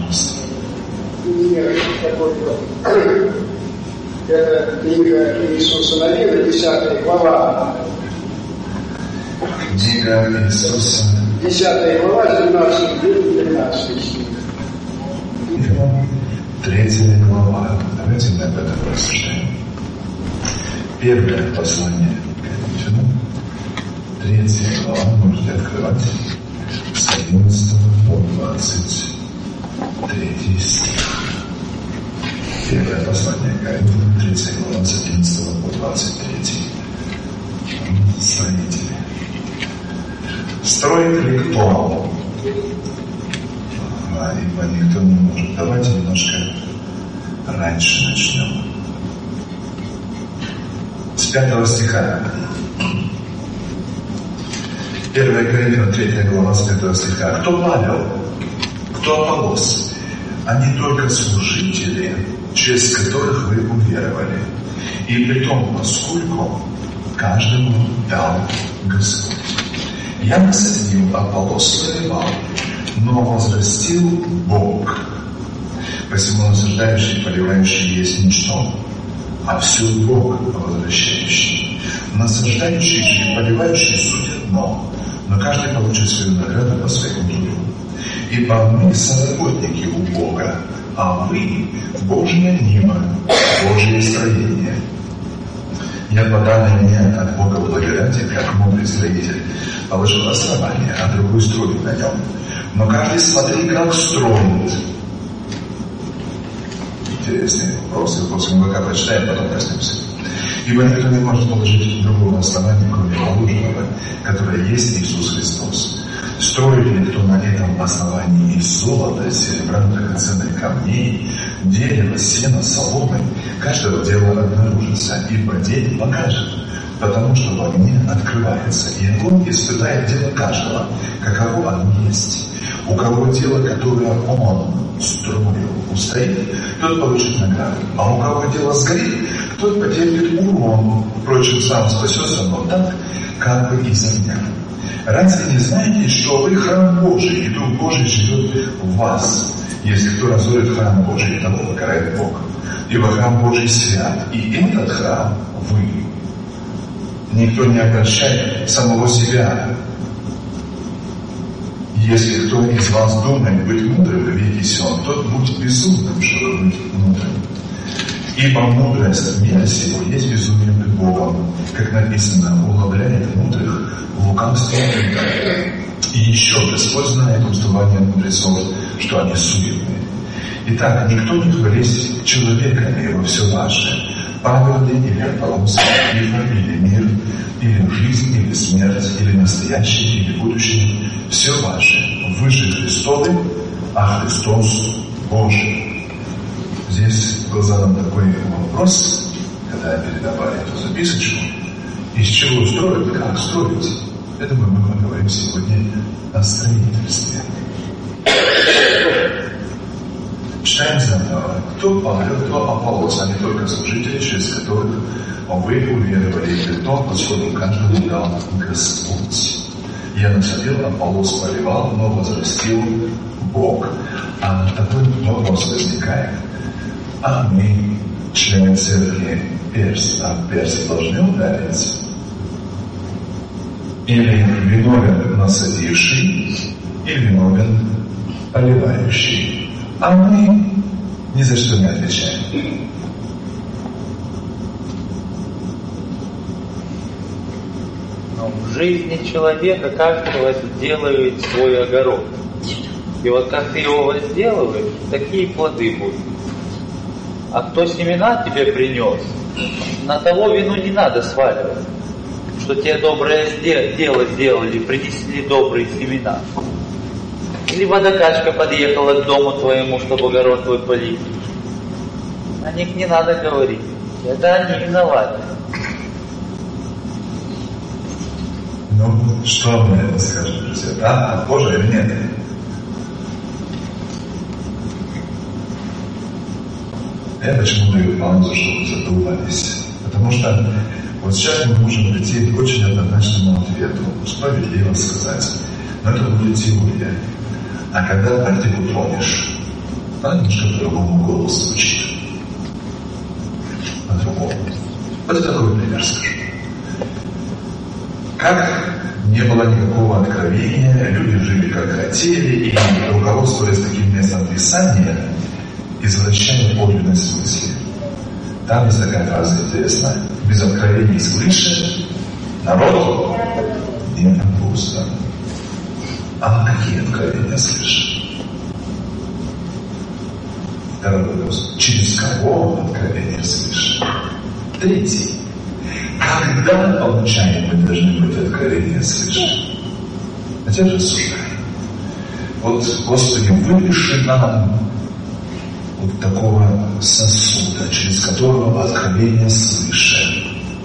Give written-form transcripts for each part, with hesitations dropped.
пожалуйста. Это книга Иисуса Навина, 10 глава. Книга Иисуса. 10 глава, 12-13 стих. 3 глава. Давайте мы об этом рассуждаем. Первое послание к Коринфянам. 3 глава, можете открывать с 11 по 23 стих. Первое послание к Коринфянам, 3 глава, с 11 по 23. Строители. Строит ли кто? Ибо никто не может. Давайте немножко раньше начнем. С 5 стиха. 1 Коринфянам, 3 глава, с 5 стиха. Кто Павел? Кто Аполлос? Они только служители, через которых вы уверовали. И при том, поскольку каждому дал Господь. Я насадил, Аполлос соревал, но возрастил Бог. Посему насаждающий, поливающий есть ничто, а все Бог возвращающий. Насаждающий и поливающий суть одно, но каждый получит свою награду по своему труду. Ибо мы соработники у Бога, а вы Божье нима, Божье строение. Я поданный мне от Бога благодати, как мудрый строитель, положил основание, а другой строит на нем. Но каждый смотри, как строит. Интересный вопрос, и после мы пока прочитаем, потом коснемся. Ибо никто не может положить другого основания, кроме положенного, которое есть Иисус Христос. Строит ли кто на этом основании из золота, серебра, драгоценных камней, дерева, сена, соломы, каждого дела обнаружится, ибо день покажет, потому что в огне открывается, и огонь испытает дело каждого, каково оно есть. У кого дело, которое он строил, устоит, тот получит награду, а у кого дело сгорит, тот потерпит урон, впрочем, сам спасется, но так, как бы из огня. Разве не знаете, что вы храм Божий, и Дух Божий живет в вас? Если кто разорит храм Божий, того покарает Бог. Ибо храм Божий свят, и этот храм вы. Никто не обольщает самого себя. Если кто из вас думает быть мудрым, ведитесь он, тот будет безумным, чтобы быть мудрым. Ибо мудрость мира сего есть безумие пред Богом, как написано, уловляет мудрых в лукавстве. И еще Господь знает уставание мудрецов, что они суетные. Итак, никто не хвались человеками во все ваше. Павел ли, или Аполлос, Кифа, или мир, или жизнь, или смерть, или настоящее, или будущее, все ваше. Вы же Христовы, а Христос Божий. Здесь был задан такой вопрос, когда передавали эту записочку, из чего строить, как строить. Это мы говорим сегодня о строительстве. Читаем заново. Кто Павел, кто Аполлос, а не только служители, через которых вы уверовали, и при том, поскольку каждому дал Господь. Я насадил, Аполлос поливал, но возрастил Бог. А такой вопрос возникает. А мы, члены церкви, перст должны ударить? Или виновен насадивший, или виновен поливающий? А мы ни за что не отвечаем. В жизни человека каждый делает свой огород. И вот как ты его возделываешь, такие плоды будут. А кто семена тебе принес, на того вину не надо сваливать, что тебе доброе дело сделали, принесли добрые семена. Или водокачка подъехала к дому твоему, чтобы огород твой полить. О них не надо говорить. Это они виноваты. Ну, что мы это скажем, друзья? Да, Боже или нет? Я почему даю паузу, чтобы задумались? Потому что вот сейчас мы можем прийти к очень однозначному ответу, справедливо сказать. Но это будет теория. А когда практику тронешь, Она немножко по-другому голос звучит. По-другому. Вот такой пример скажу. Как не было никакого откровения, люди жили как хотели, и руководствуясь таким местом Писания, извращали подлинность мысли. Там есть такая фраза интересная: без откровений свыше народ не пусто. А какие откровения свыше? Второй вопрос: через кого откровения свыше? Третий: когда получаем мы должны быть откровения свыше? А теперь рассуждаем. Вот, Господи, выпиши нам вот такого сосуда, через которого откровение свыше.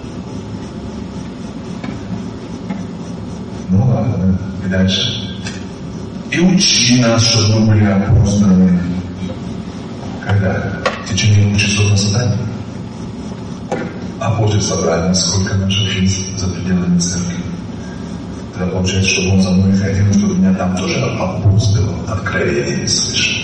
Ну ладно, и дальше. И учи нас, чтобы мы были апостолами. Когда? В течение 2 часов на задании. А после собрания сколько наша жизнь за пределами церкви? Тогда получается, чтобы он за мной ходил, чтобы меня там тоже опустило откровение свыше.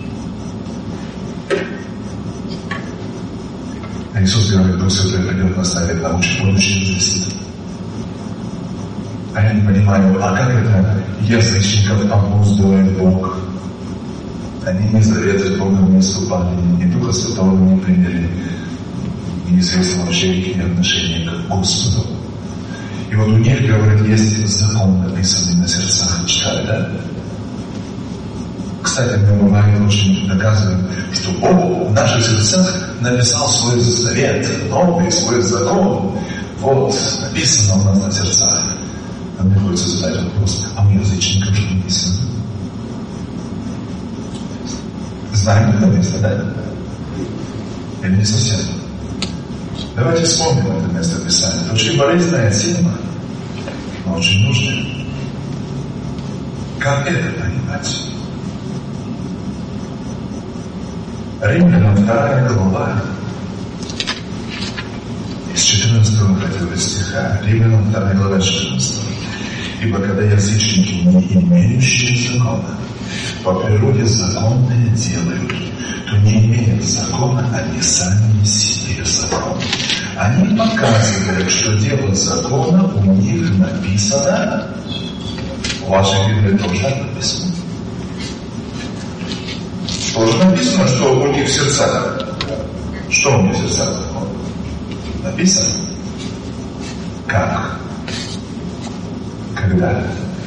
А Иисус говорит: Дух Святой придет, наставит, научит, будущее известит. А я не понимаю, а как это язычников обуздывает Бог? Они не завета с Богом не вступали, ни Духа Святого не приняли. Неизвестно вообще их отношение к Господу. И вот у них, говорят, есть закон, написанный на сердцах. Читали, да? Кстати, мы бывает очень доказываем, что Бог в наших сердцах написал свой завет, новый свой закон. Вот, написано у нас на сердцах. А мне хочется задать вопрос: а у язычников что написано? Знаем это место, да? Или не совсем? Давайте вспомним это место Писания. Это очень болезненная тема, но очень нужная. Как это понимать? Римлянам 2 глава, из 14 стиха. Римлянам 2 глава 14. Ибо когда язычники, не имеющие закона, по природе законные делают, то не имея закона, они сами себе закон. Они показывают, что дело закона у них написано. В вашей Библии тоже написано. Тоже написано, что у них в сердцах. Что у них в сердцах закон? Написано. Как? Когда?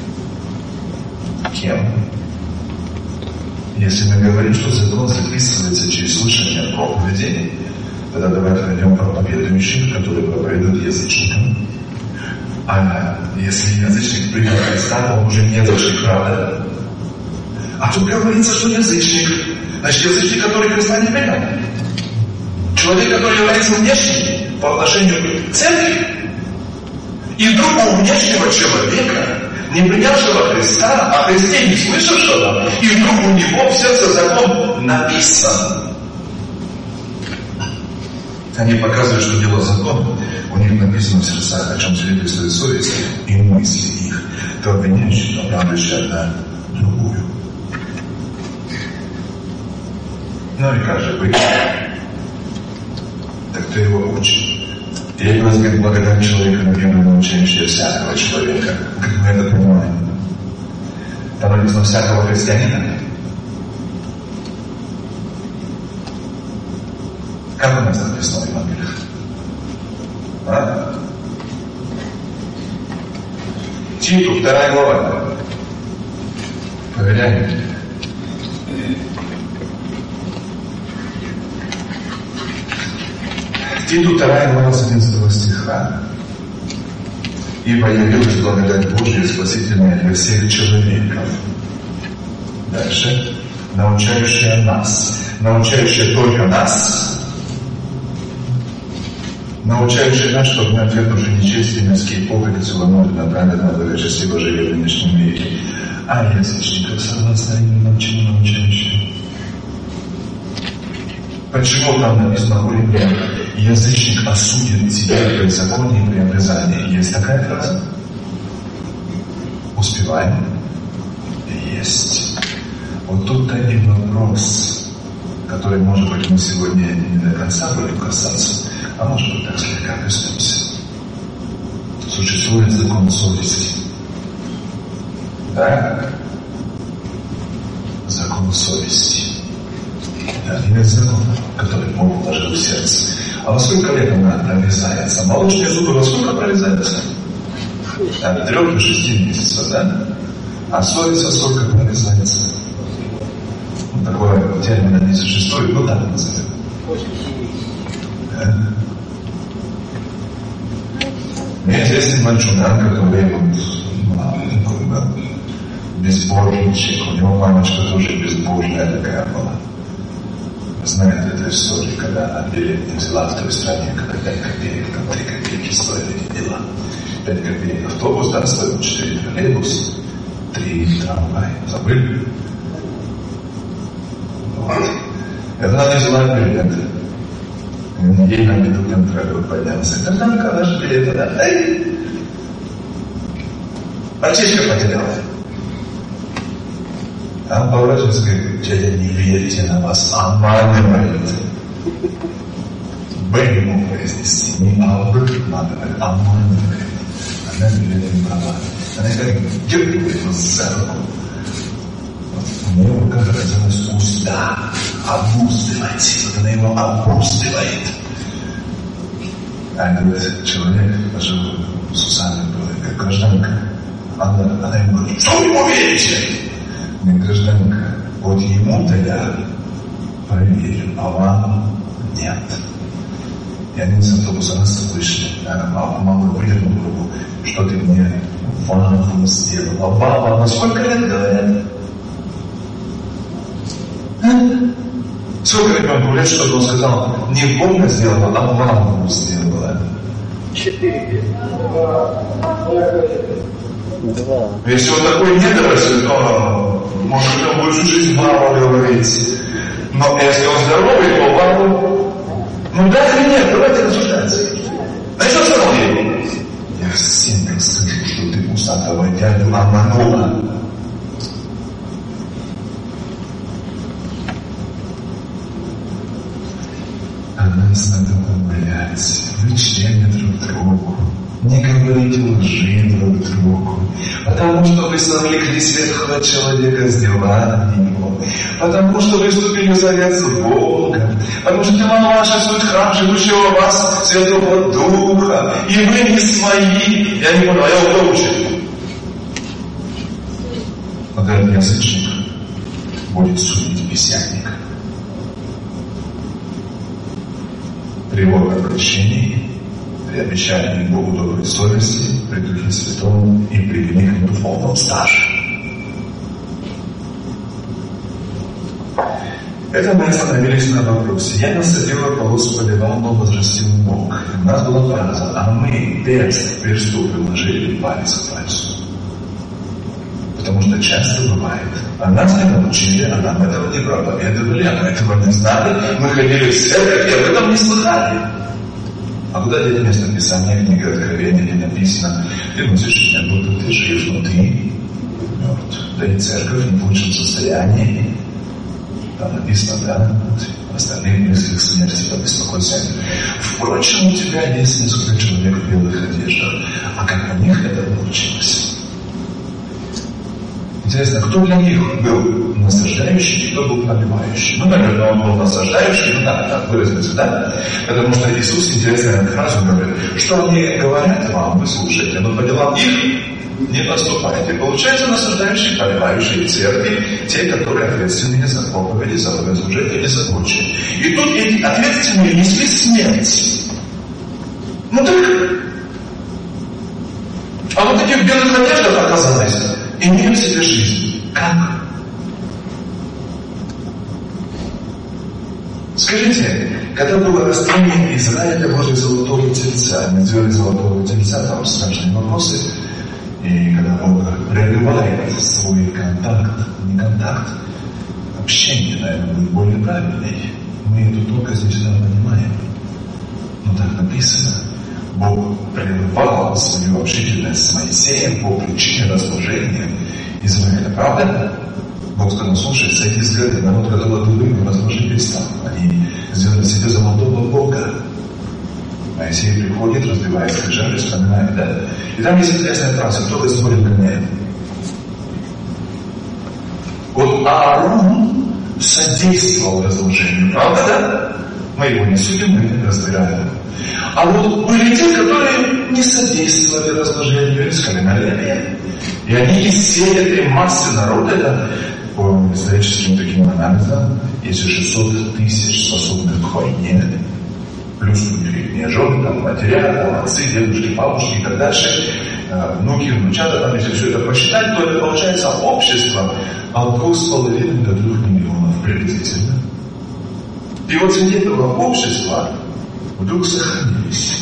Кем? Если мы говорим, что закон записывается через слышание проповеди, тогда давайте найдем проповедующих, которые проповедуют язычникам. А если язычник принял Христа, то он уже не язычник, правда? А тут говорится, что язычник. Значит, язычник, который Христа не принял. Человек, который является внешним по отношению к церкви. И вдруг у внешнего человека, не принявшего Христа, о Христе не слышавшего, и вдруг у него в сердце закон написан. Они показывают, что дело закона, у них написано в сердцах, о чем свидетельствует совесть и мысли их. То обвиняющий, оправдывающий одна другую. Ну и как же быть? Так кто его учит? Я вас говорю, благодарен человеку, например, научающего всякого человека. Как мы это понимаем? Там написано всякого христианина. Как у нас написано в Евангелиях? А? Титу, 2 глава. Проверяем. Титу 2 глава с 11 стиха. Ибо явилась благодать Божия спасительная для всех человеков. Дальше. Научающая нас. Научающая только нас. Научающий нас, чтобы мы отвергнувши нечестие, мирские похоти, целомудренно, праведно, благочестиво жили в нынешнем веке. А язычников согласно им научили научающие. Почему там написано у Римлян: язычник осудит тебя при законе и при обрезании? Есть такая фраза? Успеваем? Есть. Вот тут-то и вопрос. которой, может быть, мы сегодня не до конца будем касаться, а может быть, так слегка коснемся. Существует закон совести. Да? Закон совести. Это один из законов, который Бог вложил в сердце. А во сколько лет она прорезается? Молочные зубы во сколько прорезаются? От 3 до 6 месяцев, да? А совесть во сколько прорезается? Ну, такое термин не существует, ну так назовем. Да? Мне известен мальчуган, который такой безбожничек. У него мамочка тоже безбожная такая была. Знаете эту историю, когда она билет не взяла в той стране, когда 5 копеек, там 3 копейки стоили дела. 5 копеек автобус, да, стоил 4 троллейбус, 3 трамвай. Забыли? Вот. Это она не взяла билет. Ей на виду контролер поднялся. Когда наш билет, да? Эй! Мальчишка потерял. А он поворачивается и говорит: дядя, не верьте на вас, обманывает. Б не мог произнести, не обманывает, обманывает. Она билет не брала. Она как дергает его за руку. У нее рука оказалась уста. Обуздывать. Она его обуздывает. А говорит, человек жил с усами, как гражданка. Она ему говорит: что вы ему верите? Не гражданка, вот ему-то я проверю, а вам нет. И они с автобуса нас вышли. Мама выдернула руку: что ты мне ванну сделала? Баба, на сколько лет говорят? Сколько ребенку лет, чтобы он сказал: не больно сделала, а ванну сделала? 4. Если он такой недоросль, то может он будет всю жизнь мало говорить. Но если он здоровый, то ванну. Ну да или нет, давайте рассуждаться. А что сказал ей? Я всем расскажу, что ты усатого дядю обманула. А нас надо умолять. Вы члены друг другу. Не говорите лжи друг другу, потому что вы совлекли светлого человека с делами его, потому что вы вступили в завет с Богом, потому что тела ваши суть храм, живущего в вас Святого Духа, и вы не свои. Я не понял, я его учил. Вот этот язычник будет судить бесятника. Тревога о прощении, при обещании Богу доброй совести, при Духе Святом и при великом духовном стаже. Это мы остановились на вопросе. Я насадила полосу поливал, но возрастил Бог. У нас была фраза: а мы перст приложили палец к пальцу. Потому что часто бывает. А нас не научили, а нам этого не проповедовали, а мы этого не знали. Мы ходили в церковь и об этом не слыхали. А куда деть место Писания, книга Откровения, где написано: ты носишь меня, будто ты жив, но ты мертв. Да и церковь не в лучшем состоянии. Там написано, да, остальные близких смерти, побеспокойся. Впрочем, у тебя есть несколько человек в белых одеждах. А как у них это получилось? Интересно, кто для них был насаждающий и кто был пробивающий? Ну, наверное, он был насаждающий, ну да, так выразиться, да? Потому что Иисус, интересно, фразу говорит: что они говорят вам, вы слушаете, но по делам их не поступайте. Получается, насаждающие, поливающие церкви, те, которые ответственны за проповеди, за богослужение и за прочее. И тут эти ответственные несли смерть. Ну так. А вот эти в белых одеждах оказались, имеют в себе жизнь. Как? Скажите, когда было растление Израиля возле золотого тельца, мы сделали золотого тельца, там страшные вопросы, и когда Бог прерывает свой контакт, не контакт, общение, наверное, будет более правильный. Мы эту тонкость не всегда понимаем. Но так написано. Бог прерывал свою общительность с Моисеем по причине разложения Израиля. Правда? Бог сказал: слушай, сойди с горы, народ, который был разложить перестал. Моисей приходит, раздевает скрижали, вспоминает, да? И там есть интересная фраза, кто из моря гоняет. Вот Аарон содействовал разложению, правда, да? Мы его не судим, мы разбираем. А вот были те, которые не содействовали разложению, искали на Леве. И они из всей этой массы народа, это по историческим таким анализам, если 600 тысяч способных к войне, плюс у них их жены, там, матеря, отцы, дедушки, бабушки и так дальше, внуки, внучата, там, если все это посчитать, то это получается общество от 2,5 до 3 миллионов приблизительно. И вот среди этого общества вдруг сохранились.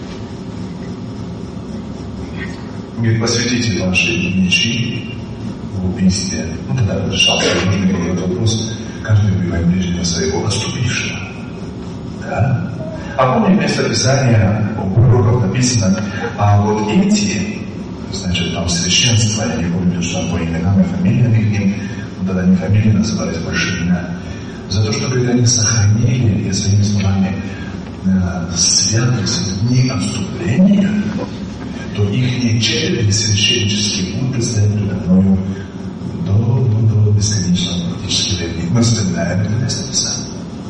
Говорит, посвятите ваши мечи в убийстве. Ну, тогда решался нужный этот вопрос, каждый убивает ближнего своего отступившего. Да? А помните, место Писания у пророков написано, а вот эти, значит, там священство, я не помню, что по именам и фамилиям их, тогда не фамилии назывались, больше имена, за то, что, говорит, они сохранили, и своими словами, святость дни отступления, то их черепи священнические будут предстоять передо мною до бесконечного практически времени. Мы вспоминаем это место Писания.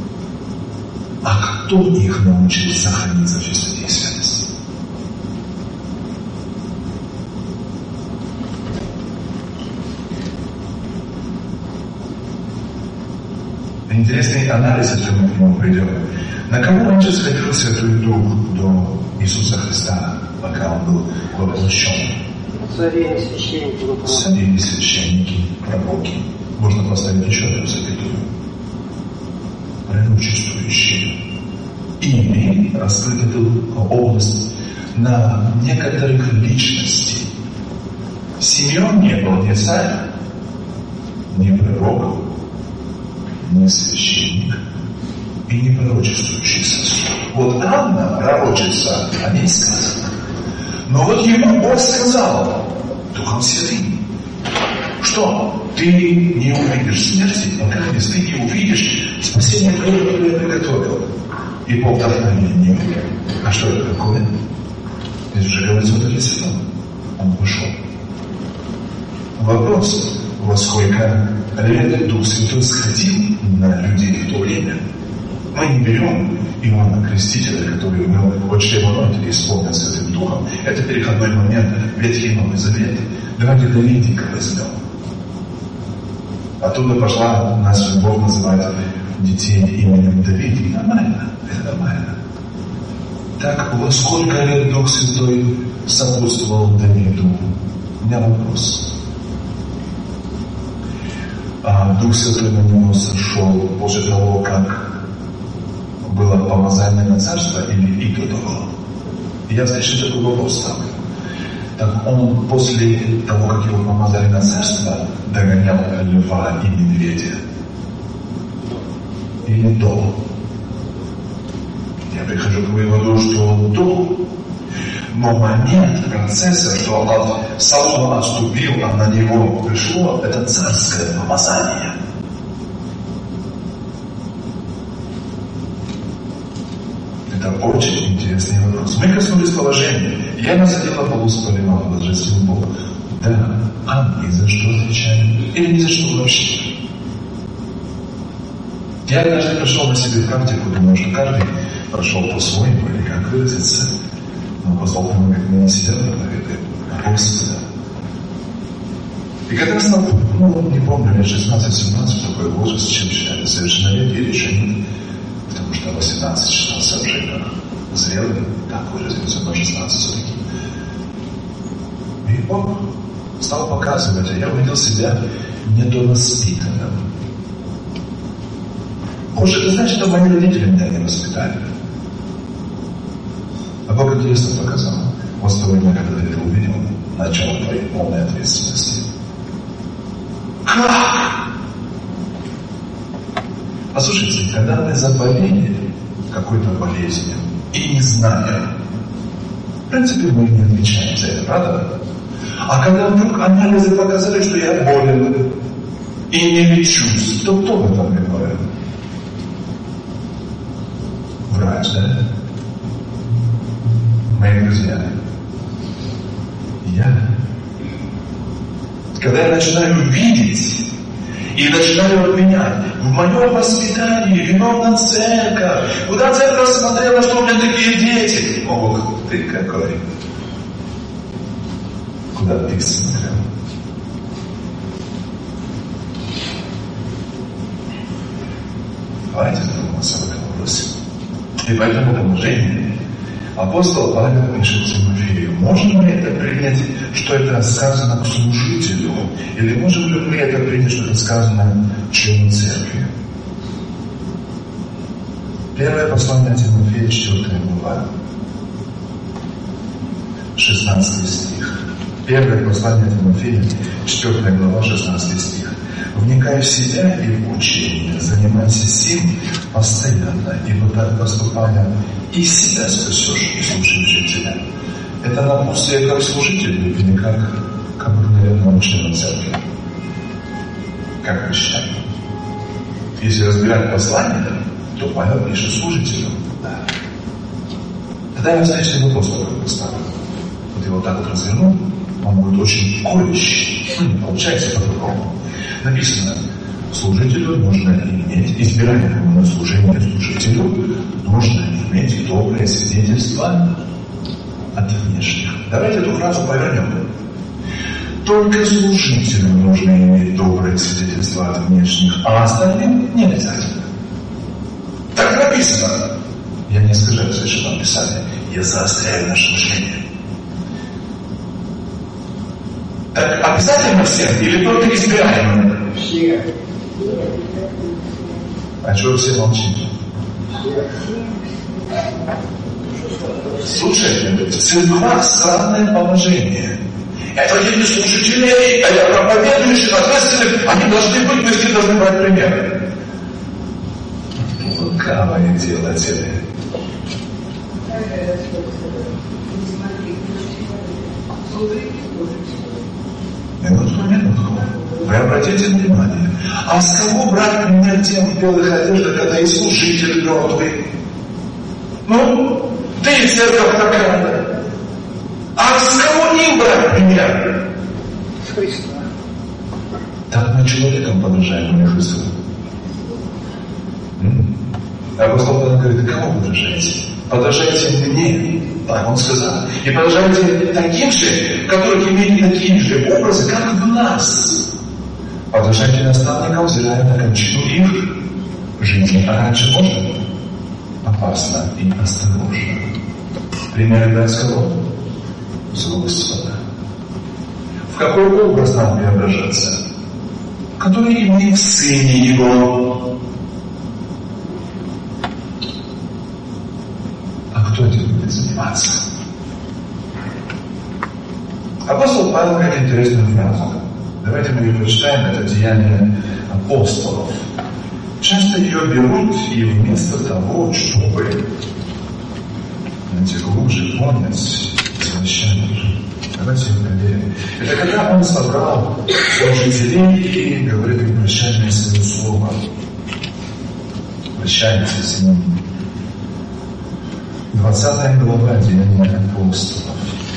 А кто их научил сохраниться в чистоте и святости? Интересный анализ, если мы к нему придем. На кого раньше сходил Святой Дух до Иисуса Христа, пока Он был воплощен? Цари и священники. Цари и священники, пророки. Можно поставить еще одну запятую. Пророчествующие. Ими раскрыта область на некоторых личностей. Симеон не был ни царь, ни пророк, ни священник и не пророчествующий сосуд. Вот Анна, пророчица, о ней сказано. Но вот ему Бог сказал Духом Святым, что ты не увидишь смерти, пока ты не увидишь спасение, которое я приготовил. И по вдохновению. А что это такое? Здесь уже говорится о Духе Святом. Он вышел. Вопрос, во сколько лет Дух Святой сходил на людей в то время. Мы не берем Иоанна Крестителя, который был от чревоугодия исполнен Святым Духом. Это переходной момент, Ветхий и Новый Завет. Давайте Давидика возьмем. Оттуда пошла, нас Бог называет детей именем Давид. Нормально, это нормально. Так, во сколько лет Дух Святой сопутствовал Давиду? У меня вопрос. Дух Святой на него сошел после того, как было помазание на царство или и до того? Я встречу такой вопрос ставлю. Так он после того, как его помазали на царство, догонял льва и медведя? Или до? Я прихожу к выводу, что до. Но момент процесса, что от Саула отступил, а на него пришло, это царское помазание. Это очень интересный вопрос. Мы коснулись положения. Я насадил на полу с полимом, возжастил Бог. Да, а ни за что отвечаем? Или ни за что вообще? Я даже пришел на себе практику, думаю, что каждый прошел по-своему, или как выразиться. Но апостол говорит, мы не себя проповедуем, а Господа. И как раз нам, не помню, лет 16-17, такой возраст, чем считали совершеннолетие, решение, потому что 18 считался уже зрелым, так выразился, но 16 все-таки. И Бог стал показывать, а я увидел себя недовоспитанным. Боже, ты знаешь, что мои родители меня не воспитали. А Бог интересно показал. Вот с того дня, когда ты это увидел, начало твоей полной ответственности. Как? Послушайте, когда мы заболели какой-то болезнью и не знаем, в принципе, мы не отвечаем за это, правда? А когда вдруг анализы показали, что я болен и не лечусь, то кто в этом виноват? Врач, да? мои друзья, когда я начинаю видеть и начинаю обвинять в моем воспитании, виновна церковь, куда церковь смотрела, что у меня такие дети. Ох ты какой! Куда ты смотрел? Давайте задуматься об этом вопросе. И по этому положению апостол Павел пишет Тимофею: можем ли это принять, что это сказано к служителю, или можем ли мы это принять, что это сказано члену церкви? Первое послание Тимофея, 4 глава, 16 стих. Первое послание Тимофея, 4 глава, 16 стих. «Вникай в себя и в учение, занимайся сим постоянно, ибо так поступая и себя спасешь, и слушающий тебя». Это напутствие как служителю или как обыкновенному члену церкви? Как вы считаете? Если разбирать послание, то Павел пишет служителю. Да. Тогда я встречный вопрос такой поставлю. Вот его так вот развернул, он будет очень колющий. Получается по-другому. Написано: служителю нужно иметь, избираемому на служение служителю, нужно иметь доброе свидетельство от внешних. Давайте эту фразу повернем. Только служителю нужно иметь доброе свидетельство от внешних, а остальным не обязательно. Так написано. Я не искажаю совершенно Писание, я заостряю наше мышление. Так обязательно всем или только избираемым? Все. А чего все молчите? Слушайте, в церквах странное положение. Это люди служители, это проповедующие, ответственные, они должны быть, мы все должны брать пример. Лукавое дело тебе. Минутку. Вы обратите внимание, а с кого брать пример тем в белых одеждах, когда и служитель мертвый? Ну, ты и церковь такая. А с кого не брать пример? С Христа. Так мы человеком подражаем, а Христу. Апостол Павел говорит: да кому подражаете? Подражайте мне, так он сказал. И подражайте таким же, которых имеют такие же образы, как в нас. Подражайте наставникам, взирая на кончину их жизни. А раньше можно? Опасно и осторожно. Пример брать с кого? С Господа. В какой образ нам преображаться? Который имеет в Сыне Его. Кто этим будет заниматься? Апостол Павел говорит интересную фразу. Давайте мы ее прочитаем. Это Деяния апостолов. Часто ее берут и вместо того, чтобы глубже понять значение. Давайте проверим. Это когда он собрал служителей и говорит им прощальное свое слово. Прощайтесь с ним. 20 глава Деяния апостолов.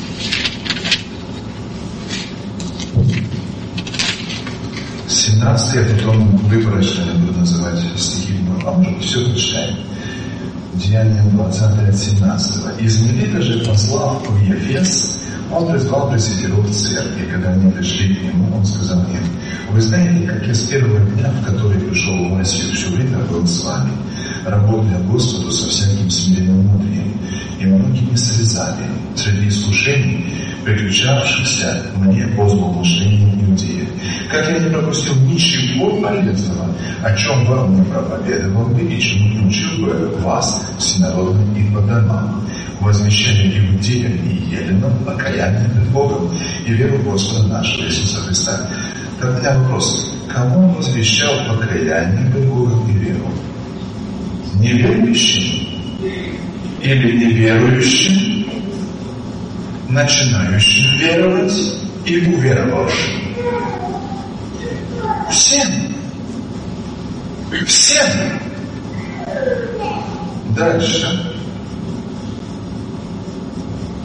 С 17 я потом выборочно буду называть стихи, а может все прочитаем. Деяния 20 от 17. Из Милета же, послав в Ефес, он призвал пресвитеров церкви. Когда они пришли к нему, он сказал им: вы знаете, как я с первого дня, в который пришел в Асию, все время был с вами, работая Господу со всяким смиренным мудрием и многими слезами среди слушаний, приключавшихся мне по злоумышлению иудеев. Как я не пропустил ничего полезного, о чем вам не проповедовал бы и чему не учил бы вас всенародно и по домам, возвещали иудеям и еленам покаяние пред Богом и веру в Господа нашего Иисуса Христа. Так у меня вопрос: кому он возвещал покаяние пред Богом и веру? Неверующим или неверующим, начинающим веровать и уверовавшим? Всем. Всем. Дальше.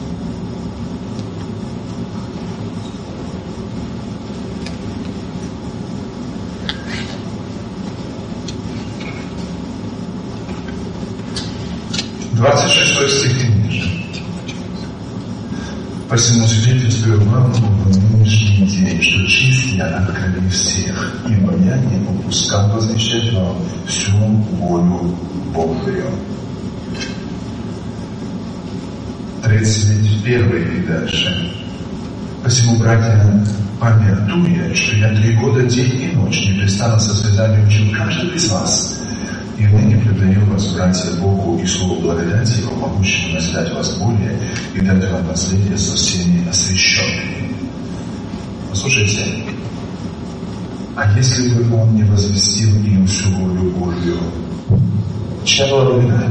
26 стих и ниже. Посему свидетельствую вам в нынешний день, что чист я от крови всех, ибо я не попускал возвещать вам всю волю Божию. 31 и дальше. Посему, братья, памятуя, что я 3 года день и ночь непрестанно со слезами учил каждого из вас, и ныне предаю вас, братья, Богу и Слову благодати Его, могущему наследовать вас более и дать вам наследие со всеми освященными. Послушайте, а если бы Он не возвестил им всю волю Божью, чья была вина?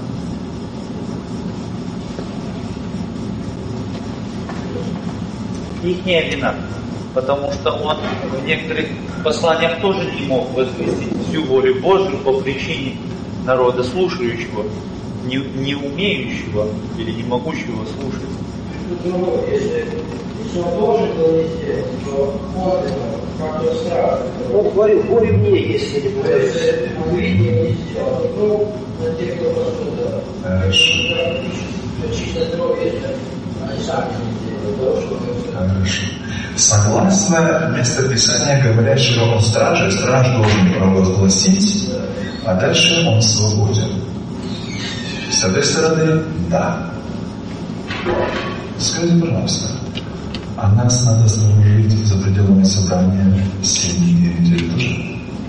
Ихняя вина. Потому что он в некоторых посланиях тоже не мог возвестить всю волю Божию по причине народа слушающего, не умеющего или не могущего слушать. Ну, если он должен был не сделать, то он как-то страшно. Он говорил, горе мне, если не будет. Если он видит, не сделал. Ну, на тех, кто пострадал. Хорошо. Чисто здоровье, они сами не делают. Хорошо. Согласно местописания, говорящего о страже, страж должен провозгласить, а дальше он свободен. С этой стороны, да. Скажите, пожалуйста, а нас надо служить за пределами собрания 7 дней в неделю тоже?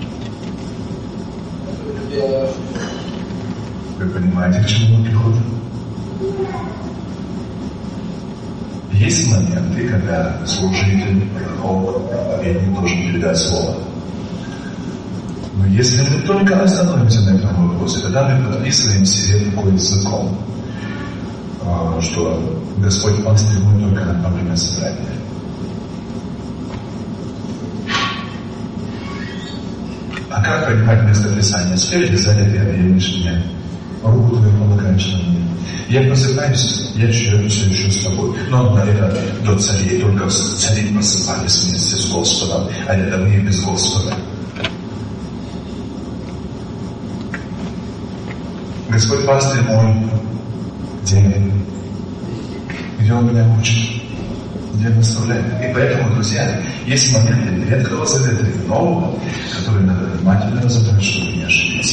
Вы понимаете, к чему мы приходим? Есть моменты, когда служитель, пророк, проповедник должен передать слово. Но если мы только остановимся на этом вопросе, тогда мы подписываем себе такой закон, что Господь пастырь мой только во время собрания. А как понимать местописание? Спереди, сзади ты объявишь мне, руку твою полагаешь на мне. Я просыпаюсь, я все еще с тобой. Но это до царей, только цари просыпались вместе с Господом, а рядовые без Господа. Господь пастырь мой, где Он меня учит, где наставляет. И поэтому, друзья, есть моменты Ветхого Завета и Нового, которые надо внимательно разобрать, чтобы не ошибиться.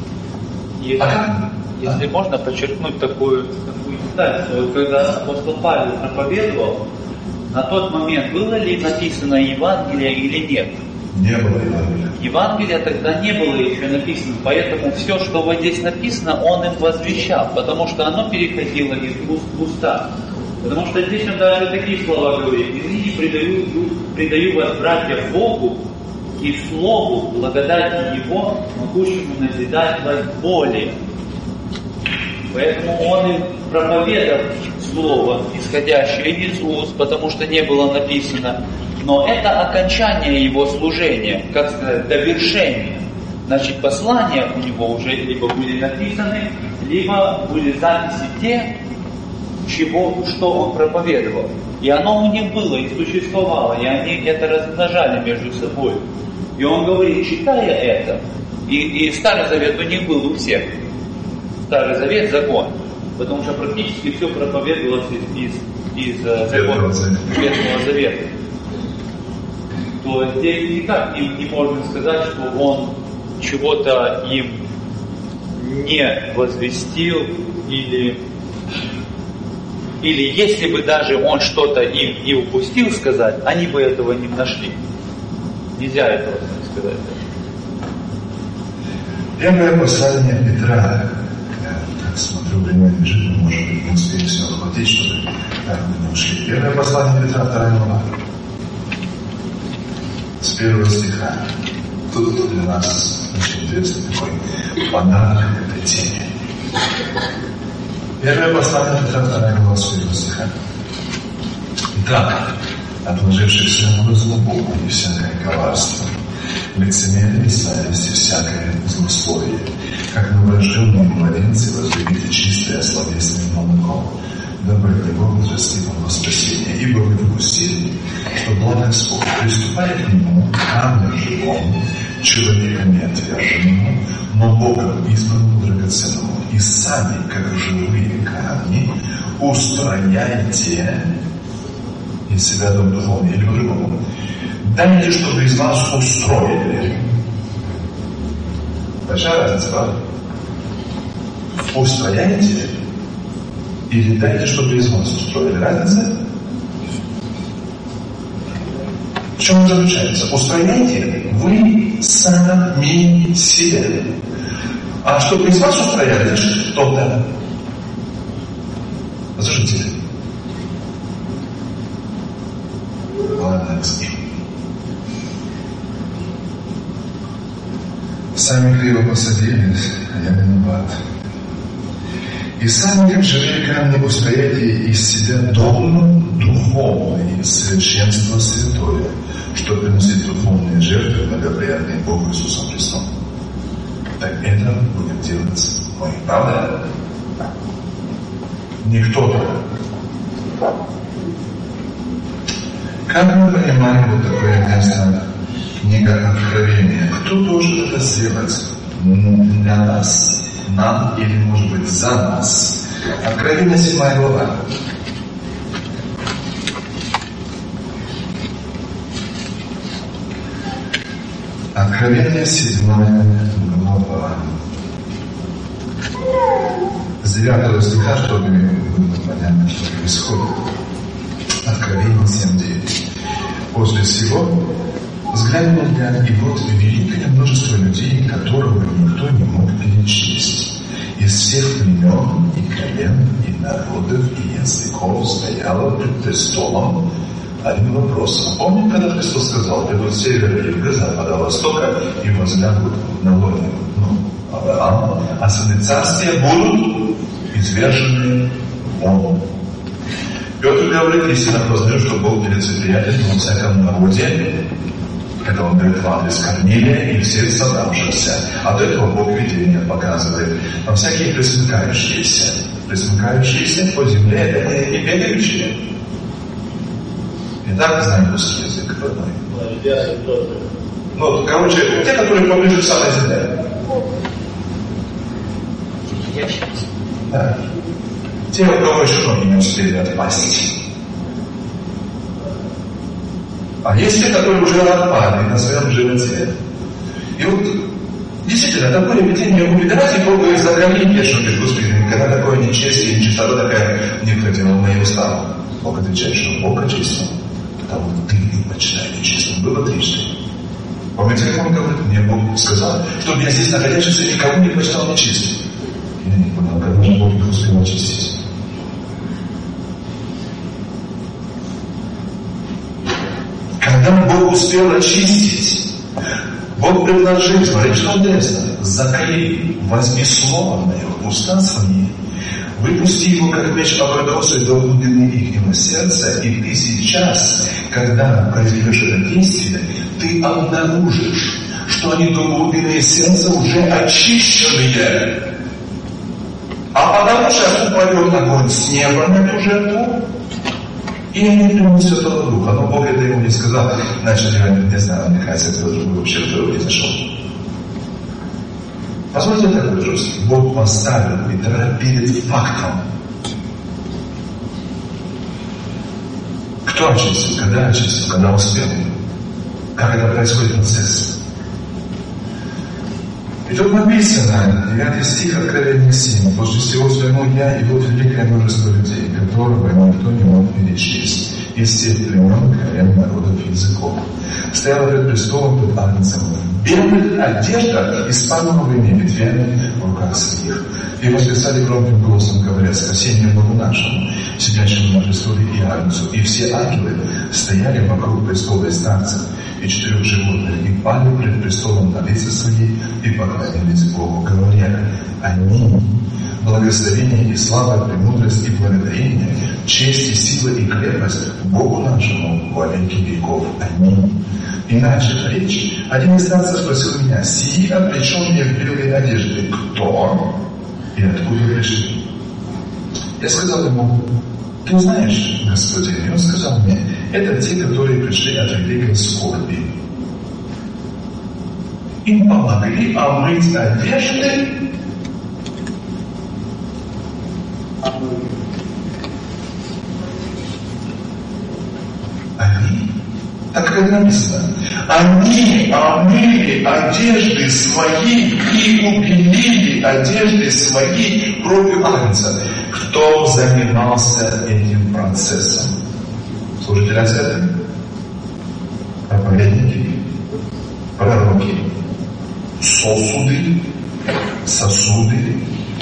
Если можно подчеркнуть такую деталь, что когда апостол Павел проповедовал, на тот момент было ли написано Евангелие или нет? Не было Евангелия. Евангелия тогда не было еще написано, поэтому все, что вот здесь написано, он им возвещал, потому что оно переходило из уст в уста. Потому что здесь он даже такие слова говорит: «И ныне предаю вас, братья, Богу и Слову благодати Его, могущему назидать вас более». Поэтому он им проповедовал слово, исходящее из уст, потому что не было написано. Но это окончание его служения, как сказать, довершение. Значит, послания у него уже либо были написаны, либо были записи те, что он проповедовал. И оно у них было и существовало, и они это размножали между собой. И он говорит, читая это, и Старый Завет у них был у всех. Старый Завет — закон, потому что практически все проповедовалось из закона Ветхого Завета. То здесь никак не можно сказать, что он чего-то им не возвестил, или если бы даже он что-то им и упустил сказать, они бы этого не нашли. Нельзя этого сказать. Первое послание Петра. Я смотрю, время бежит, но может быть не успеем все охватить, чтобы мы не ушли. Первое послание Петра, 2 глава. С 1 стиха. Тут для нас очень интересный такой подарок этой теме. Первое послание Петра, 2 глава, с 1 стиха. Итак, отложивши всякую злобу и всякое коварство, лицемерие, зависть и всякое злословие, как новорожденные младенцы возлюбите чистое словесное молоко, дабы Его возрастит во спасение. Ибо вы допустили, что благ Господь, приступая к Нему, камнем живому, человека неотверженному, но Богом избранному драгоценному, и сами, как живые камни, устрояйте из себя дом духовный или по-другому. Дайте, чтобы из вас устроили. Большая разница, правда? Устрояйте или дайте, чтобы из вас устроили. Разница? В чем заключается? Устрояйте вы сами себя. А чтобы из вас устрояли, значит, кто-то. Слушайте. Ладно, сами криво посадились, а я виноват. И сами, как живые камни, устрояйте из себя дом духовный, совершенство святое, чтобы приносить духовные жертвы, благоприятные Богу Иисусом Христом. Так это будем делать мы. Правда? Не кто-то. Как мы понимаем вот такое место, книга Откровения? Кто должен это сделать? Для нас? Нам или, может быть, за нас? Откровение 7 глава. Откровение 7 глава. С 9 стиха, чтобы было понятно, что происходит. Откровение 7:9. После всего взглянул я, и вот великое множество людей, которого никто не мог перечесть. Из всех племен и колен, и народов, и языков стояло пред престолом один вопрос. Помните, когда Христос сказал: придут с севера, юга, запада, востока, и возлягут на лоне Авраама, а сыны царствия будут извержены вон. Петр говорит: истинно познаю, что Бог перед неприятелем во всяком народе. Это он говорит в адрес Корнилия и всех собравшихся. От этого Бог видение показывает. Но всякие пресмыкающиеся по земле, это не бегающие. И так знаем русский язык родной. Ну, короче, те, которые поближе к самой земле. Да. Те, у кого еще ноги не успели отпасть. А есть те, которые уже отпали на своем животе. И вот, действительно, такое видение убедать, и Бог говорит: закалите, что ты, Господи, когда такое нечестие, нечистота такая не входила в мои уста. Бог отвечает, что Бог очистил, потому ты почитай нечистым. Было трижды. Помните, как он говорит? Мне Бог сказал, чтобы я здесь находящийся никого не почитал нечистым. Я не понял, когда же Бог их успел очистить. Когда Бог успел очистить, Бог предложил, смотрите, что интересно: закали, возьми слово мое в уста свои, выпусти его, как меч обратился до глубины ихнего сердца, и ты сейчас, когда произведешь это действие, ты обнаружишь, что они до глубины сердца уже очищенные. А потому что упадет огонь с неба на эту жертву, и они примут Святого Духа. Но Бог это ему не сказал. Значит, я не знаю, мне кажется, это вообще второй не зашел. Позвольте я так выражусь. Бог поставил Петра перед фактом. Кто очистил? Когда очистил? Когда успел? Как это происходит процесс? И тут написано, 9 стих, Откровение 7. После всего взглянул я, и вот великое множество людей, которого никто не мог перечесть, из всех племен, колен, народов, языков. Стояло пред престолом, пред Агнцем, в белых одеждах и с пальмовыми ветвями в руках своих. И восклицали громким голосом, говоря: спасение Богу нашему, сидящему на престоле и Агнцу. И все ангелы стояли вокруг престола и старцев, и 4 животных, и пали пред престолом на лица свои, и поклонились Богу, говоря: аминь. Благословение и слава, премудрость и благодарение, честь и сила и крепость Богу нашему во веки веков. Аминь. Иначе речь. Один из старцев спросил меня: сии облеченные в белые одежды, кто и откуда пришли? Я сказал ему: ты знаешь, Господин, и он сказал мне, это те, которые пришли от великой скорби. Им помогли омыть одежды. Они, так как написано, они омыли одежды свои и убелили одежды свои кровью Агнца. Кто занимался этим процессом? Служители церкви, проповедники, пророки, сосуды.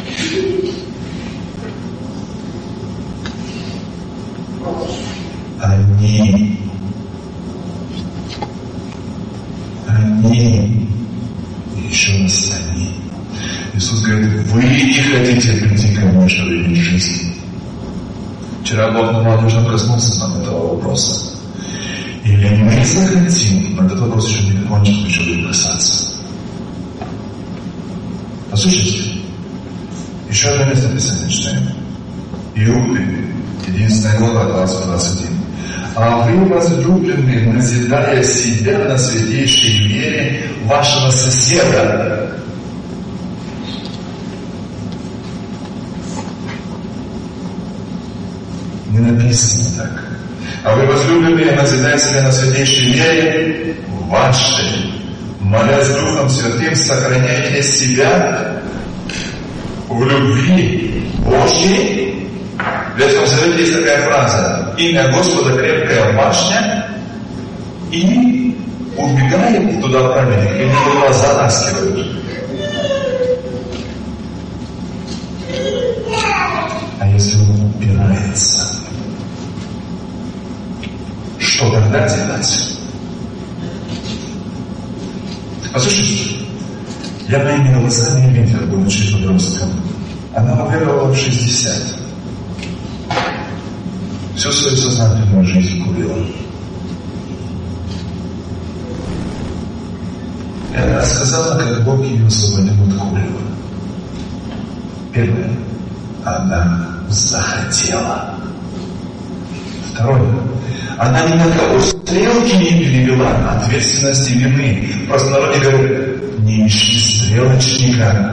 Они, еще раз они. Иисус говорит, вы не хотите прийти ко мне, чтобы иметь жизнь. Вчера Бог на молодежном коснулся нам этого вопроса. Или мы захотим, но этот вопрос еще не кончен, еще будет касаться. Послушайте, еще одно место Писания читаем. Иуды, 11 глава, 20-21. А вы, возлюбленные, назидая себя на святейшей вере вашего соседа. Не написано так. А вы, возлюбленные, назидая себя на святейшей вере вашей, молясь Духом Святым, сохраняйте себя в любви Божьей. В Ветхом Завете есть такая фраза: имя Господа крепкая башня, и убегает туда праведник, и его затаскивают. А если он упирается, что тогда делать? Послушайте, я моими глазами видел, будучи подростком, она уверовала в 60. Всю свою сознательную жизнь курила. И она рассказала, как Бог ее освободил от курева. Первое. Она захотела. Второе. Она ни на кого стрелки не перевела ответственности вины. В простонародье говорят, не ищи стрелочника.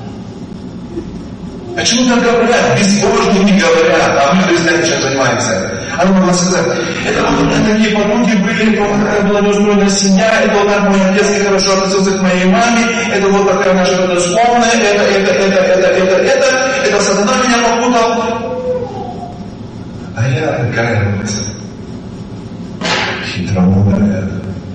Почему так говорят? Безбожные не говорят, а мы христиане чем занимаемся? Она могла сказать, это вот такие подруги были, вот такая была неустроенная семья, это вот так мой отец хорошо относился к моей маме, это вот такая наша родословная, это сатана меня попутал. А я такая вот хитромудрая.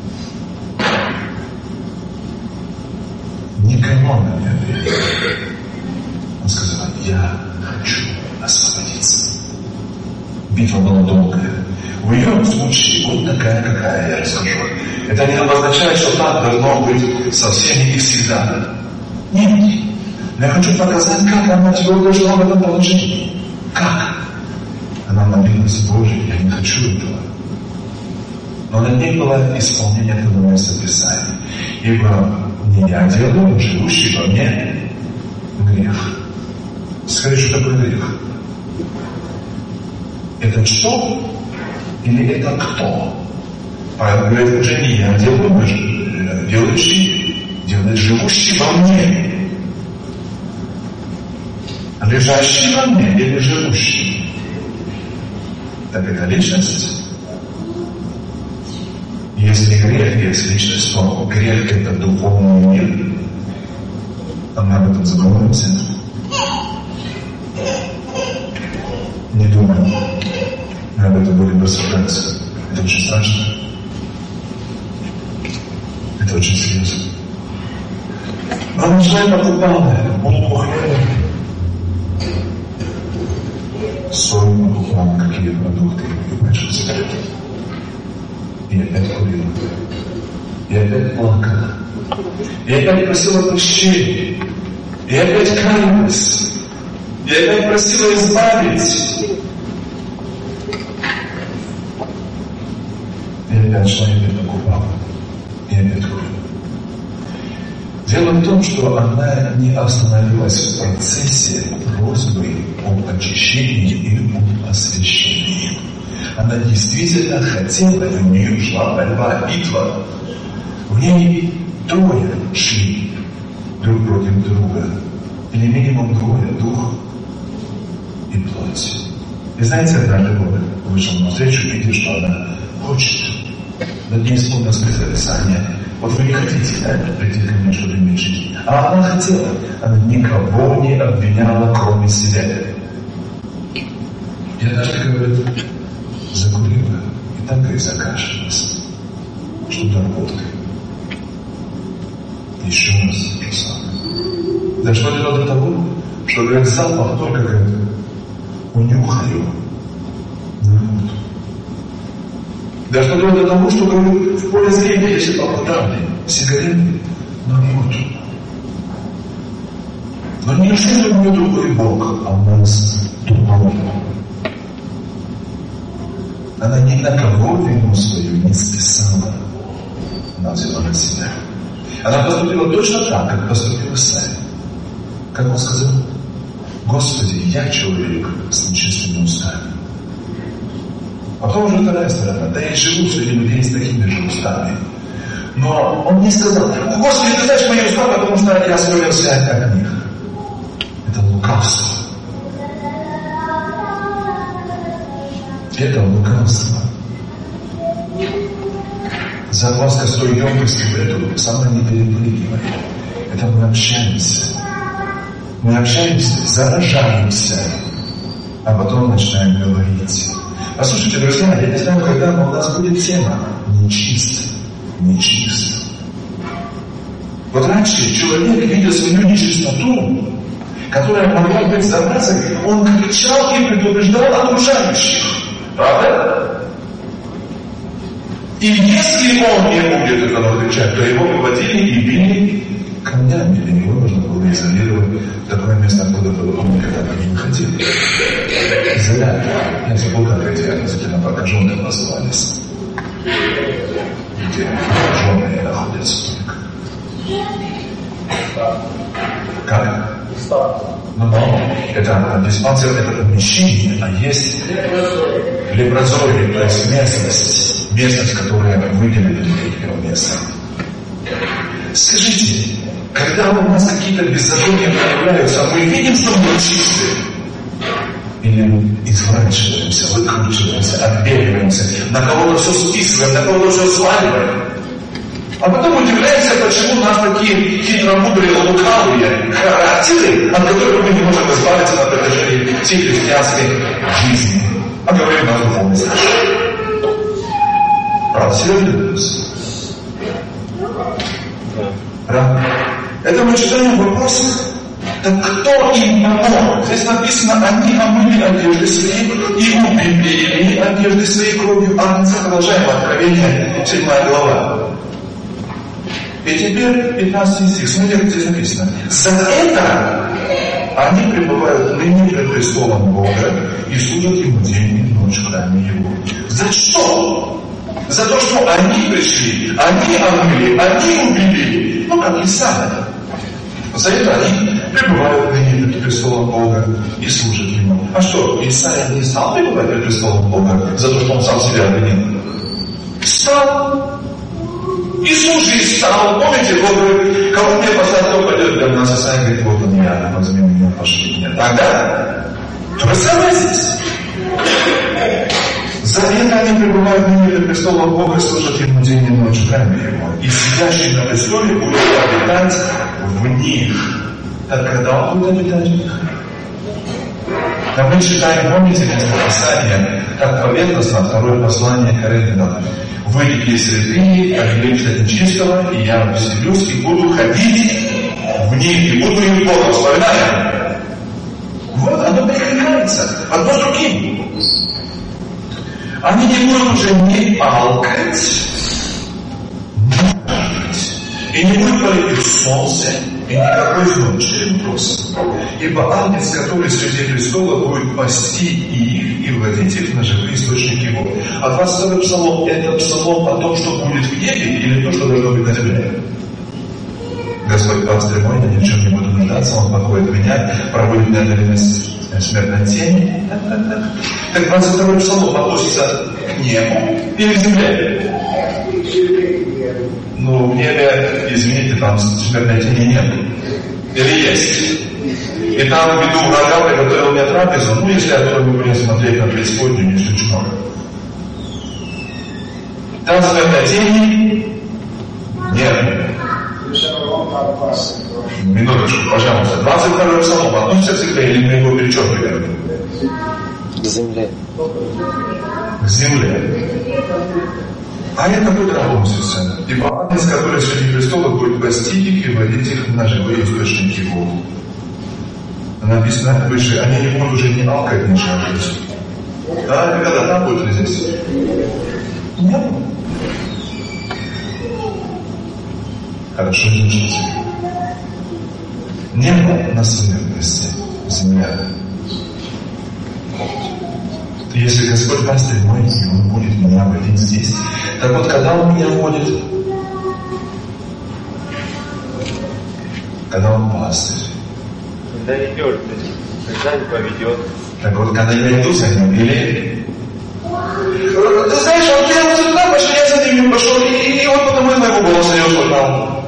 Никому она не ответила. Он сказал, я хочу освободиться. Битва была долгая. В ее случае вот такая, какая я расскажу. Это не обозначает, что так должно быть со всеми и всегда. Нет. Я хочу показать, как она твердо жила в этом положении. Как? Она молилась, Боже, я не хочу этого. Но на ней было исполнение этого места Писания. Ибо не я делаю, живущий во мне грех. Скажи, что такое грех? Это что? Или это кто? Павел говорит, уже не я делаю, делает живущий во мне. Лежащий во мне или живущий? Так это личность. Если грех есть личность, то грех это духовный мир. А мы об этом забываемся. Не думаем. Мы об этом будем рассуждать. Это очень страшно. Это очень серьезно. Продолжаем покупалное. Булку хлеба. Соль, муку, какие продукты. Большой секрет. И опять курила. И опять плакала. И опять просила прощения. И опять каялась. И опять просила избавить. И опять шла, и опять покупала. И опять курила. Дело в том, что она не остановилась в процессе просьбой об очищении и об освящении. Она действительно хотела, и у нее шла борьба, битва. В ней трое шли друг против друга. Или минимум двое, дух и плоть. И знаете, однажды Бог вышел на встречу и видел, что она хочет. Над ней смутно Писание. Вот вы не хотите, да, прийти ко мне, чтобы иметь жизнь. А она хотела. Она никого не обвиняла, кроме себя. И однажды, говорит, закурила. И так, говорит, закашлялась. Что-то работает. Еще раз то самое. Дошло дело до того, что, говорит, запах только, говорит, унюхаю народ. Дошло дело до того, что, говорит, в поле зрения, если попадали сигареты народ. Но не неужели у нее другой Бог, а у нас другой. Она ни на кого вину свою не списала. Она взяла на себя. Она поступила точно так, как поступила Савин. Как он сказал? Господи, я человек с нечистыми устами. А потом уже вторая сторона. Да я живу среди людей с такими же устами. Но он не сказал: Господи, ты знаешь мои уста, потому что я осмелился от них. Это лукавство. Это лукавство. Закваска с той емкостью в эту самое не перепрыгивает. Это мы общаемся. Мы общаемся, заражаемся, а потом начинаем говорить. Послушайте, друзья, я не знаю, когда, но у нас будет тема нечист. Нечист. Вот раньше человек, видя свою нечистоту, которая могла быть заразой, он кричал и предупреждал окружающих. Правда? И если он не будет этого кричать, то его выводили и били камнями. Для него нужно было изолировать такое место, откуда он никогда не выходил. Изоляция. Я забыл, как эти относительно прокаженные назывались. Где прокаженные находятся только. Как? Но это диспансер, это помещение, а есть лепрозорий, то есть местность, которая выделена для этого места. Скажите, когда у нас какие-то беззакония проявляются, мы видим, что мы чистые? Или изворачиваемся, выкручиваемся, отбеливаемся, на кого-то все списываем, на кого-то все сваливаем? А потом удивляемся, почему у нас такие хитромудрые, лукавые характеры, от которых мы не можем избавиться на протяжении всей христианской жизни. А говорим о духовности. Правда, серьезный вопрос? Правда? Это мы читаем вопросы. Так кто им помог? Здесь написано, они омыли одежды свои и убелили одежды свои кровью агнца. Продолжаем Откровение, 7 глава. И теперь 15 стих. Смотрите, как здесь написано. За это они пребывают ныне пред престолом Бога и служат Ему день и ночь в храме Его. За что? За то, что они пришли, они омыли, они убили. Ну, как Исаия. За это они пребывают ныне пред престолом Бога и служат Ему. А что, Исаия не стал пребывать пред престолом Бога за то, что он сам себя обвинил? Стал. И служить стал. Помните, Бог говорит, кого мне послать, кто пойдет для нас. Исаия говорит, вот он я, возьми меня, пошли меня. Тогда то же самое здесь. За это они пребывают ныне пред престолом Бога, служат Ему день и ночь в храме Его. И сидящий на престоле будет обитать в них. Так когда он будет обитать в них? А мы читаем, помните, место Писания, как поверхностно второе послание Коринфянам. Выйдите святые, отделимся от нечистого, и я вселюсь, и буду ходить в них, и буду им Богом. Вспоминаем? Вот оно перекликается одно с другим. Они не будут уже не алкать, и не будет палить солнце, и никакой ночи вопрос. Ибо агнец, который среди престола, будет пасти их и вводить их на живые источники вод. А 22-й псалом — это псалом о том, что будет в небе, или то, что должно быть на земле? Господь, пастырь мой, я ни в чем не буду нуждаться. наслаждаться, он подходит меня, проводит меня на смертной тени. Так 22-й псалом относится к небу или к земле? Ну, в небе, извините, там смертной тени нет. Или есть? И там в виду врага приготовил мне трапезу, ну, если я только буду смотреть на преисподнюю, не исключено. Там смертной тени нет. Минуточку, пожалуйста. 22-й псалом относится к земле или мы его перечеркиваем? К земле. К земле. А это куда относится? Ибо агнец, который среди престолов, будет пасти их и водить их на живые источники вод. Написано выше, они не будут уже не алкать, не жаждать. Да, когда там будет ли здесь? Нет. Хорошо, слушайте. Небо на смертности, земля. Если Господь пастырь мой, и Он будет меня водить здесь. Так вот, когда Он меня водит? Когда Он пастырь. Когда идет, когда не поведет. Так вот, когда я иду за Ним, или... Ты знаешь, он делал сюда, пошел, я за Ним пошел, и он потому и моего голоса не услышал.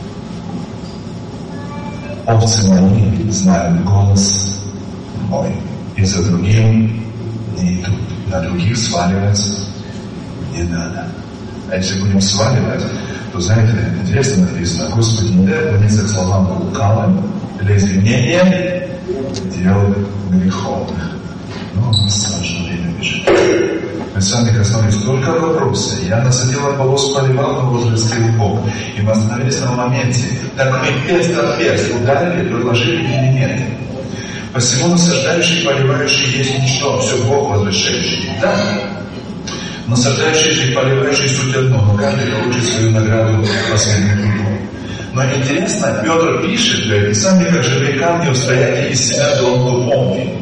Овцы мои знают голос мой, и за другим не идут. На других сваливаться не надо. А если будем сваливать, то, знаете, интересно написано: Господи, не дай клониться к словам лукавым для извинения дел греховных. Но у нас страшное время бежит. Мы с вами коснулись только вопроса. Я насадил полосу, поливал, но возрастил Бог. И мы остановились на моменте. Так мы перст от перст ударили, предложили или нет? Посему насаждающий и поливающий есть ничто, все Бог возвышающий. Да. Насаждающий же и поливающий суть одно, но каждый получит свою награду по своему труду. Но интересно, Петр пишет, говорит, и сами как живые камни устрояйте из себя дом духовный.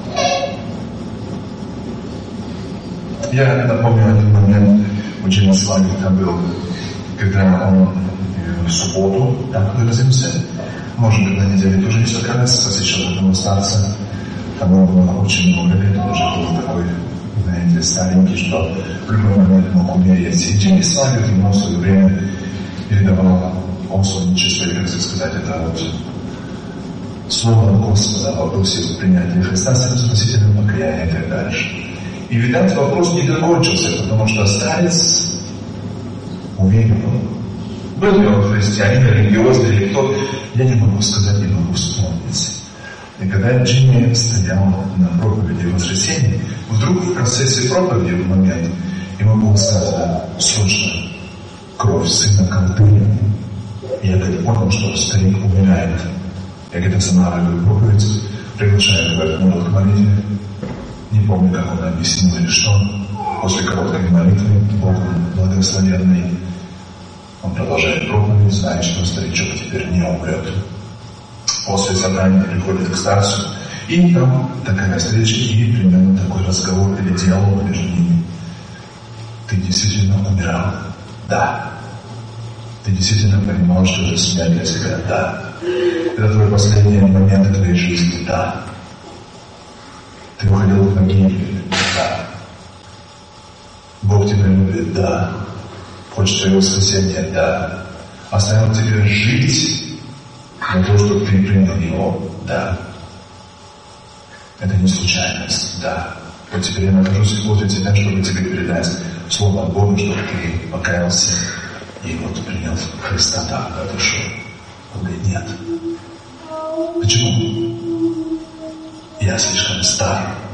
Я напомню один момент, очень славный там был, когда он в субботу там выразился. Может быть, на неделе тоже несколько раз посещал этого старца. Там было очень много лет, он уже был такой, знаете, старенький, что в любой момент мог умереть. И Джимми Славик ему в свое время передавал посланничество, как сказать, это вот слово Господа в вопросе принятия Христа своим спасителем, покаяния и так дальше. И, видать, вопрос не закончился, потому что старец уверовал. Был ли он христианин, религиозный или кто, я не могу сказать, не могу вспомнить. И когда Джимми стоял на проповеди воскресенья, вдруг в процессе проповеди в момент ему было сказано: срочно, кровь сына колдыни. И я понял, что старик умирает. Я где-то останавливаю проповедь, приглашаю его к молитве к молитве. Не помню, как он объяснил или что. После короткой молитвы, Бог благословенный, он продолжает проповедь, зная, что старичок теперь не умрет. После собрания приходит к старцу, и там такая встреча, и примерно такой разговор или диалог между ними. Ты действительно умирал? Да. Ты действительно понимал, что это смерть для себя? Да. Это твой последний момент твоей жизни? Да. Ты уходил в погибель? Да. Бог тебя любит? Да. Хочешь твоего спасения? Да. Оставил тебе жить для того, чтобы ты принял Его? Да. Это не случайность? Да. Вот теперь я нахожусь возле тебя, чтобы тебе передать Слово Богу, чтобы ты покаялся и вот принял Христа. Да, хорошо. Он говорит: нет. Почему? Я слишком стар.